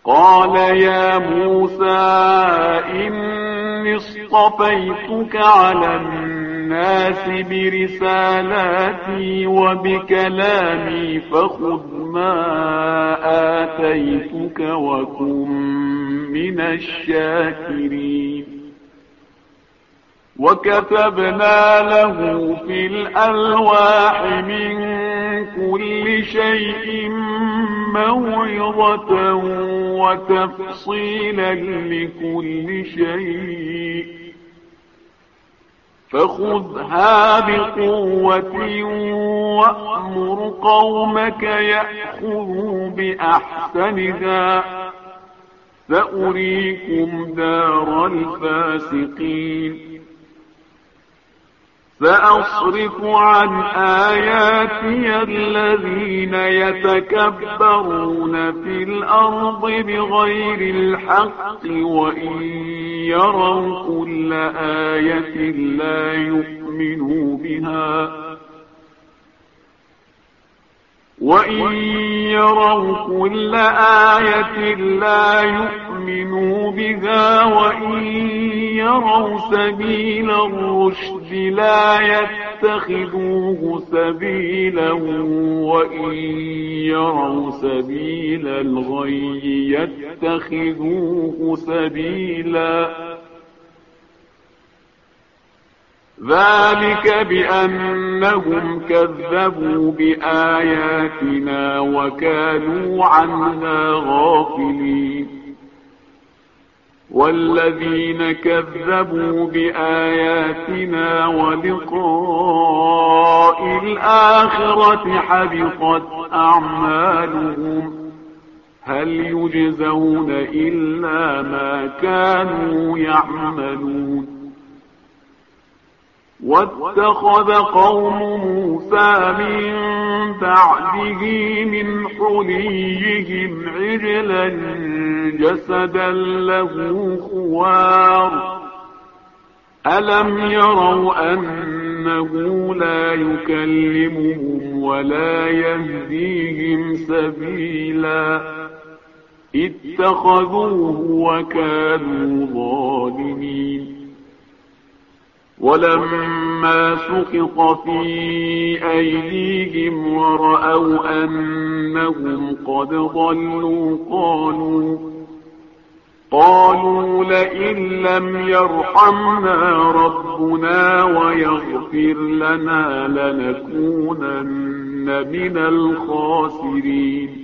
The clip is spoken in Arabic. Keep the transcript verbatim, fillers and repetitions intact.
قال يا موسى إني اصطفيتك على الناس برسالاتي وبكلامي فخذ ما آتيتك وكن من الشاكرين. وكتبنا له في الألواح من كل شيء موعظة وتفصيلا لكل شيء فخذها بقوة وأمر قومك يأخذوا بأحسنها سأريكم دار الفاسقين. سأصرف عن آياتي الذين يتكبرون في الأرض بغير الحق وإن يروا كل آية لا يؤمنوا بها وإن يروا كل آية لا يؤمنوا بها وإن يروا سبيل الرشد لا يتخذوه سبيلا وإن يروا سبيل الغي يتخذوه سبيلا. ذلك بأنهم كذبوا بآياتنا وكانوا عنها غافلين. والذين كذبوا بآياتنا ولقاء الآخرة حبطت أعمالهم هل يجزون إلا ما كانوا يعملون. واتخذ قوم موسى من بعده من حليهم عجلا جسدا له خوار ألم يروا أنه لا يكلمهم ولا يهديهم سبيلا اتخذوه وكانوا ظالمين. ولما سقط في أيديهم ورأوا أنهم قد ضلوا قالوا قالوا لئن لم يرحمنا ربنا ويغفر لنا لنكونن من الخاسرين.